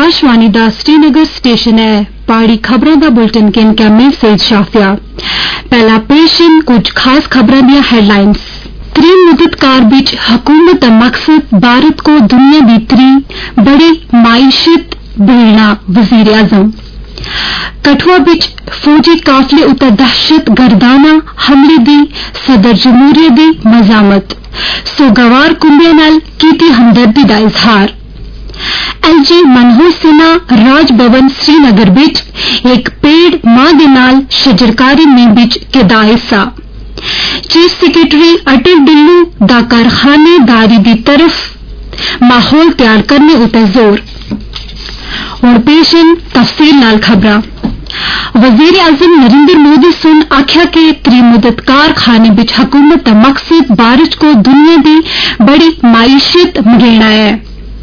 आकाशवाणी दा श्रीनगर स्टेशन है। पहाड़ी खबरों का बुलेटिन किन कैमल सईद शाफिया। पहला पेश इन कुछ खास खबरों दी हेडलाइंस। त्रिमुदतकार बिच हुकूमत का मकसद भारत को दुनिया की त्री बड़ी माईशत भेजना वजीर आजम। कठुआ बिच फौजी काफले उतर दहशत गर्दाना हमले दी सदर जमहूरियत दी मजामत। सोगवार कुंबिया नाल कीती हमदर्दी दा इजहार। एलजी मनोहर सिन्हा राज भवन श्रीनगर बिच एक पेड़ मां दे नाल शजरकारी में बिच केदा हिस्सा। चीफ सेक्रेटरी अटल डिल्लू दा कारखानेदारी दी तरफ माहौल तैयार करने उते जोर। और पेश इन तफसील नाल खबरां। वजीर आजम नरेंद्र मोदी सुन आख्या के त्रिमुदतकार खाने बिच हुकूमत का मकसद भारत को दुनिया की बड़ी माईशत मंगेना है।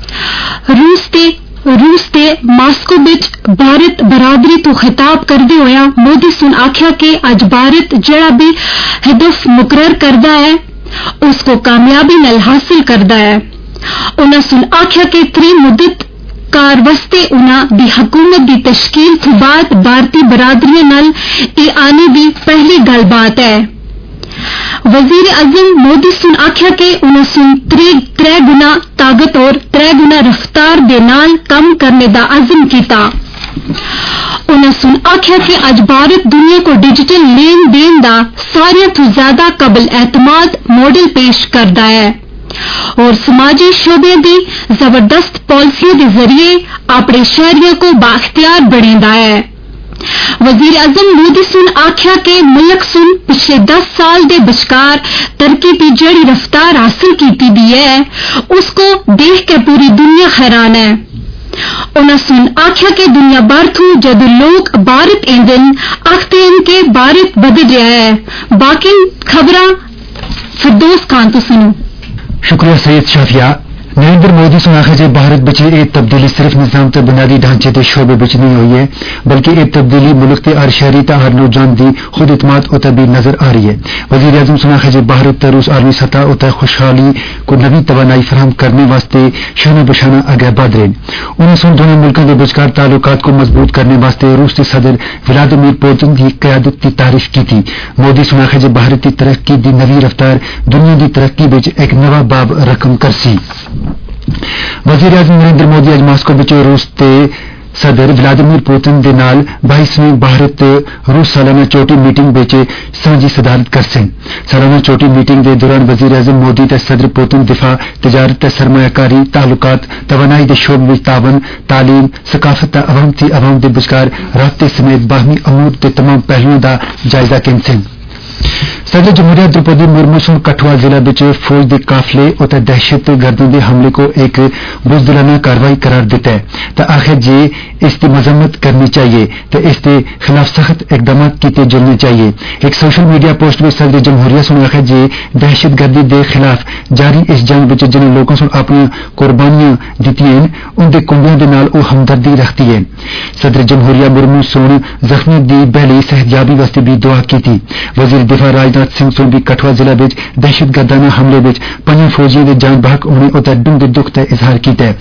रूस ते मास्को बिच भारत बरादरी तो खिताब करदे होया मोदी सुन आख्या के अज भारत जड़ा भी हदफ मुकर्रर करदा है उसको कामयाबी नाल हासिल करदा है। उन्हां सुन आख्या के त्रिमुदत कार वस्ते उन्हां दी हुकूमत दी तश्कील तो बाद भारतीय बरादरी नाल ए आने दी पहली गलबात है। वजीर आजम मोदी सुन आख्या के उन्हां सुन त्रै गुना ताकत और त्रै गुना रफ्तार दे नाल कम करने दा अज़म कीता। उन्हां सुन आख्या कि अज भारत दुनिया को डिजिटल लेन देन दा सारियां तो ज्यादा कबल एतमाद मॉडल पेश करदा है और समाजी शोबे दी जबरदस्त पॉलिसियों के जरिए अपने शहरियों को बाख्तियार बनेदा है। वजीर आजम मोदी सुन आख्या के मुल्क सुन पिछले 10 साल दे बचकार तरक्की की जड़ी रफ्तार हासिल की दी है उसको देख के पूरी दुनिया हैरान है। उन्हां सुन आख्या के दुनिया भर थू जद लोग भारत एंदन आखते हैं के भारत बदल रहा है। बाकी खबरां फिरदौस खान तो सुनो। शुक्रिया सैयद शाफिया। नरेंद्र मोदी सुन आखिर भारत बिच ये तब्दीली सिर्फ निजाम ते बुनियादी ढांचे के शोबे बिच नहीं हुई है बल्कि ये तब्दीली मुल्क के हर शहरी ते हर नौजवान की खुद इतमाद उतर भी नजर आ रही है। वजीर आजम सुन आखिर भारत ते रूस आलमी सतह उतर खुशहाली को नवी तवानाई फराहम करने वास्ते शाना बशाना आगे बढ़ रहे। उन्हें सुन दोनों मुल्कों के बचकार ताल्लुकात को मजबूत करने वास्ते रूस के सदर व्लादिमीर पुतिन की क्यादत की तारीफ की थी। मोदी सुन आखिर भारत की तरक्की की नवी रफ्तार दुनिया की तरक्की बिच एक नवा बाब रकम करसी। वजीर आजम नरेंद्र मोदी आज मास्को बिच रूस के सदर व्लादिमीर पुतिन दे नाल 22वीं भारत रूस सालाना चोटी मीटिंग बिच सांझी सदारत करसे। सालाना चोटी मीटिंग के दौरान वजीर आजम मोदी ते सदर पुतिन दिफा तजारत ते सरमायाकारी ताल्लुकात तवानाई दे शोबे विच तावन तालीम सकाफत ते अवाम ती अवाम दे बचकार राबते समेत बाहमी अमूर के तमाम पहलुओं का जायजा कैंसे। सदर जमहूरिया द्रौपदी मुर्मू सुन कठुआ जिला बिच फौज के काफले और दहशत गर्दों के हमले को एक बुजदिलाना कार्रवाई करार दिता है तो आखिर जे इसकी मजम्मत करनी चाहिए तो इसके खिलाफ सख्त इकदाम किए जाने चाहिए। एक सोशल मीडिया पोस्ट में सदर जमहूरिया सुन आखिर जे दहशत गर्दी के खिलाफ जारी इस जंग में जिन लोगों सुन अपनी कुर्बानियां दी उनके कुंबियों के नाल वो हमदर्दी रखती है। सदर जमहूरिया मुर्मू सुन जख्मी की बहली सेहतयाबी वास्ते भी दुआ की थी। वजीर दिफा राजनाथ सिंह सुन भी कठुआ जिला बिच दहशत गर्दाना हमले बिच 5 फौजियों के जान बहक होने और डूंगे दुख का इजहार किया।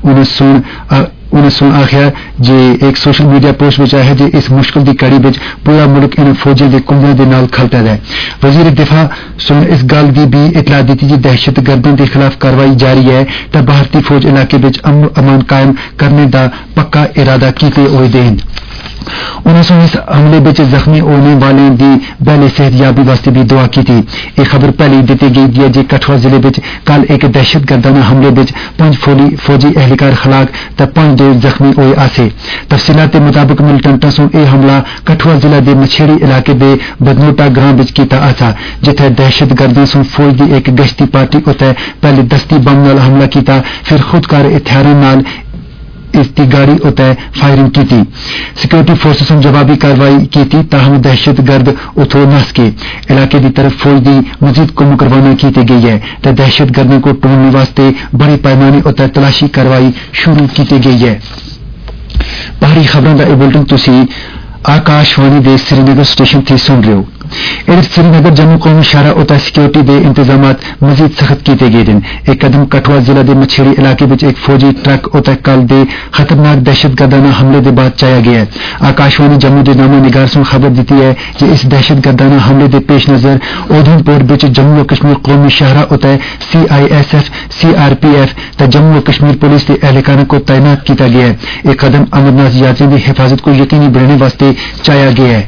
उन्हें सुन आखिया जे एक सोशल मीडिया पोस्ट में आया जे इस मुश्किल की कड़ी में पूरा मुल्क इन फौजियों के कुंबियों के नाल खलता है। वजीर दिफा सुन इस गल की भी इतला दी जी दहशत गर्दों के खिलाफ कार्रवाई जारी है तो भारतीय फौज इलाके में अमन अमान कायम करने का पक्का इरादा किए हुए देन। उन्होंने इस हमले में जख्मी होने वाले की पहले सेहतयाबी वास्ते भी दुआ की थी। एक खबर पहले दी गई है जे कठुआ जिले में कल एक दहशत गर्दाना हमले में 5 फौजी एहलकार खलाक तो 5 दो जख्मी हुए आसे। तफसीलात के मुताबिक मिलिटेंटां सुन यह हमला कठुआ जिला के मछेड़ी इलाके के बदनोटा ग्रां में किया आसा जिथे दहशत गर्दां सुन फौज की एक गश्ती पार्टी उते पहले दस्ती बम नाल हमला किया फिर खुदकार हथियारों नाल इसकी गाड़ी उतर फायरिंग की थी। सिक्योरिटी फोर्सेस ने जवाबी कार्रवाई की थी ताहम दहशत गर्द उथो नस के इलाके की तरफ फौज की मजीद को रवाना की गई है तो दहशत गर्दों को ढूंढने वास्ते बड़े पैमाने उतर तलाशी कार्रवाई शुरू की गई है। बाहरी खबरों का बुलेटिन तुसी आकाशवाणी दे श्रीनगर स्टेशन थी सुन रहे हो। ادھر سری نگر جموں قومی شاہراہ اتنے سیکورٹی دے انتظامات مزید سخت کیتے گئے ہیں. ایک قدم کٹھوا ضلع دے مچھیڑی علاقے وچ ایک فوجی ٹرک اتنے کل دے خطرناک دہشت گردانہ حملے دے بعد چایا گیا ہے. آکاشوانی جموں دے نامہ نگار سن خبر دیتی ہے کہ اس دہشت گردانہ حملے دے پیش نظر اودھم پور وچ جموں و کشمیر قومی شاہراہ اتنے CISF CRPF تے جموں و کشمیر پولیس کے اہلکاروں کو تعینات کیتا گیا ہے. ایک قدم امرناتھ یاتریوں کی حفاظت کو یقینی بنانے واسطے چایا گیا ہے.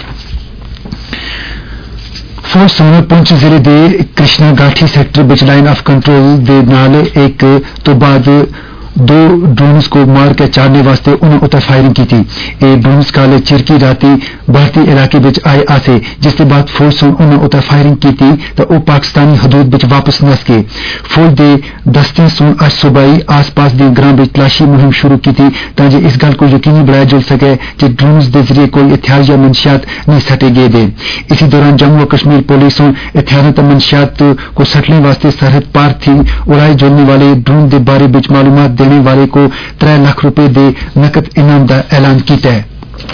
فوج سونا پونچھ ضلع دے کرشنا گاٹھی سیکٹر وچ لائن آف کنٹرول دے نال ایک تو بعد دو ڈرونز کو مار کے چارنے واسطے انہوں اتنے فائرنگ کی تھی. یہ ڈرونز کالے چرکی راتی بھارتی علاقے وچ آئے آسے جس کے بعد فوج سن انہوں اتنے فائرنگ کی تھی تو وہ پاکستانی حدود وچ واپس نس گئے. فوج دے دستے سن اج صبح آس پاس دے گراں وچ تلاشی مہم شروع کی تھی تاکہ اس گل کو یقینی بنایا جا سکے کہ ڈرونز دے ذریعے کوئی ہتھیار یا منشیات نہیں سٹے گئے دے. اسی دوران جموں و کشمیر پولیس ہتھیاروں تے منشیات کو سٹنے واسطے سرحد پار تھی اڑائے جلنے والے ڈرون دے بارے وچ معلومات دینے والے کو 3 لاکھ روپے دے نقد انعام کا اعلان کیتا ہے.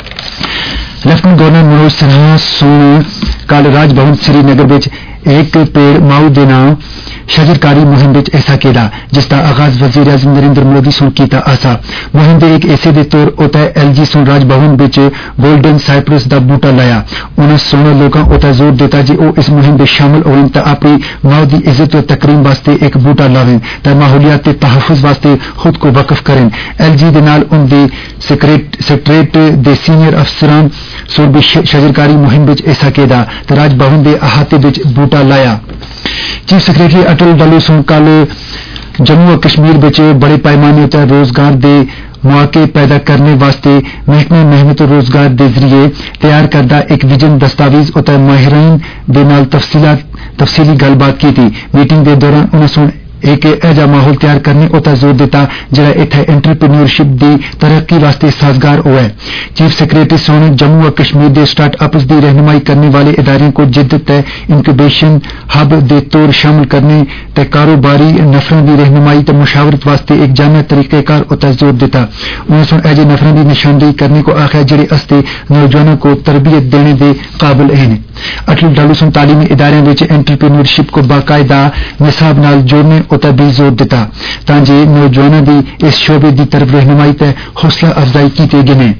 لیفٹنٹ گورنر منوج سنہا سن کل راج بھون سری نگر وچ ایک پیڑ ماؤ دے نام شجرکاری مہم وچ ایسا کیدا جس کا آغاز وزیر اعظم نریندر مودی سن کیتا آسا. مہم دے ایک ایسے دے طور اوتے LG سن راج بھون وچ گولڈن سائپرس دا بوٹا لایا. انہاں سونے لوکاں اوتے زور دیتا جی او اس مہم دے شامل ہون تے اپنی ماؤ دی عزت و تکریم واسطے ایک بوٹا لاویں تے ماحولیات تے تحفظ واسطے خود کو وقف کریں. LG دے نال ان دی سیکریٹریٹ دے سینئر افسران سن بھی شجرکاری مہم وچ ایسا کیدا تے راج بھون دے احاطے وچ بوٹا لایا. چیف سیکریٹری اٹل ڈلو سن کل جموں و کشمیر وچ بڑے پیمانے تے روزگار دے مواقع پیدا کرنے واسطے محکمہ محنت و روزگار دے ذریعے تیار کردہ ایک ویژن دستاویز اتنے ماہرین دے نال تفصیلی گل بات کی تھی. میٹنگ دے دوران انہوں نے ایک ایجا ماحول تیار کرنے اتنا زور دیتا جڑا اتنے انٹرپرینیورشپ دی ترقی واسطے سازگار ہوا ہے. چیف سیکریٹری سونے جموں و کشمیر دے سٹارٹ اپس دی رہنمائی کرنے والے اداروں کو جدت تے انکیوبیشن ہب دے طور شامل کرنے تے کاروباری نفروں دی رہنمائی تے مشاورت واسطے ایک جامع طریقہ کار اتنا زور دیتا. انہوں نے ایجے نفروں دی نشاندہی کرنے کو آخیا جڑے استے نوجوانوں کو تربیت دینے دے قابل ہیں. اٹل ڈالو سن تعلیمی اداروں میں انٹرپرینیورشپ کو باقاعدہ نصاب نال جوڑنے اتنا بھی زور دیتا تاکہ نوجوانوں دی اس شعبے دی طرف رہنمائی تے حوصلہ افزائی کیتے گئے.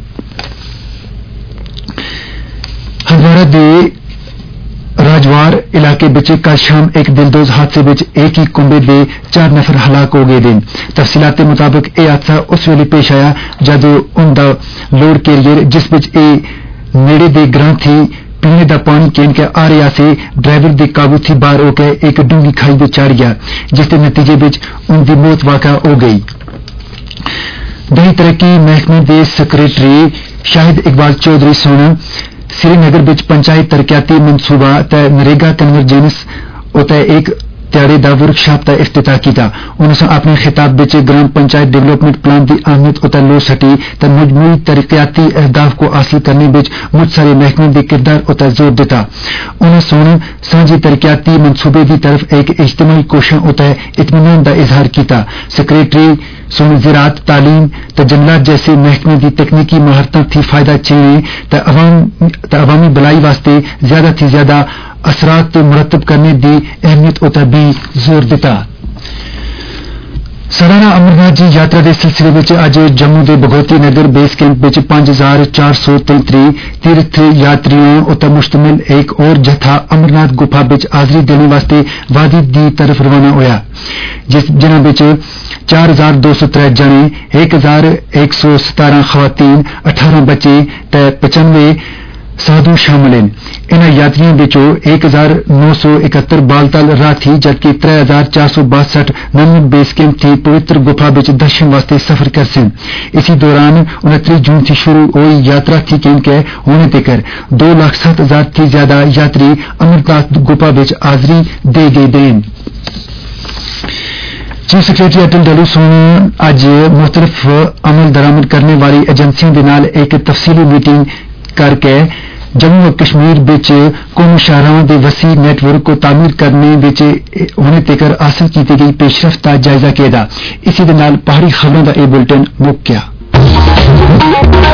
ہندوارہ دے راجوار علاقے بچ کل شام ایک دلدوز حادثے بچ ایک ہی کنبے دے 4 نفر ہلاک ہو گئے دیں. تفصیلات کے مطابق یہ حادثہ اس ویلے پیش آیا جدو ان دا لوڈ کیریئر جس بچ اے نیڑے دے گراں تھی پینے دا پانی کین کے آ رہا سے ڈرائیور دے قابو تھی باہر ہو کے ایک ڈونگی کھائی دے چڑھ گیا جس کے نتیجے وچ ان دی موت واقع ہو گئی. دیہی ترقی محکمے دے سیکریٹری شاہد اقبال چودھری سونا سری نگر وچ پنچایت ترقیاتی منصوبہ تے نریگا کنورجنس اوتے ایک تیاڑے دا ورکشاپ کا افتتاح کیتا. انہوں نے اپنے خطاب وچ گرام پنچایت ڈیولپمنٹ پلان دی اہمیت اتنے لو سٹی تے مجموعی ترقیاتی اہداف کو حاصل کرنے وچ مجھ سارے محکمے دے کردار اتنے زور دیتا. انہوں نے سانجھی ترقیاتی منصوبے دی طرف ایک اجتماعی کوشاں اتنے اطمینان دا اظہار کیتا. سیکریٹری سن زراعت تعلیم تے جنگلات جیسے محکمے دی تکنیکی مہارتاں تھی فائدہ چینے تے عوامی بلائی واسطے زیادہ تھی زیادہ اثرات مرتب کرنے دی اہمیت اتنا بھی زور دیتا. سالانہ امرناتھ جی یاترا دے سلسلے وچ اج جموں دے بگوتی نگر بیس کیمپ وچ 5433 تیرتھ یاتریوں اتنا مشتمل ایک اور جتھا امرناتھ گفا وچ حاضری دینے واسطے وادی دی طرف روانہ ہویا جنہاں وچ 4203 جنے 1117 خواتین 18 بچے تے 95 سادھو شامل ہیں. انہاں یاتریوں وچوں 1971 بالتال راہ تھی جبکہ 3462 نمن بیس کیمپ تھی پوتر گفا وچ درشن واسطے سفر کر سن. اسی دوران 29 جون تھی شروع ہوئی یاترا تھی کیونکہ ہونے تک 2,07,000 تھی زیادہ یاتری امرناتھ گفا وچ حاضری دے گئے دیں. چیف سیکریٹری اٹل ڈلو سون اج مختلف عمل درآمد کرنے والی ایجنسیوں کے نال ایک تفصیلی میٹنگ کر کے جموں و کشمیر بچ قومی شاہراہوں کے وسیع نیٹ ورک کو تعمیر کرنے بچ ہونے تک حاصل کی گئی پیش رفت کا جائزہ کیا. اسی دے نال پہاڑی خبروں کا یہ بلٹن مک گیا.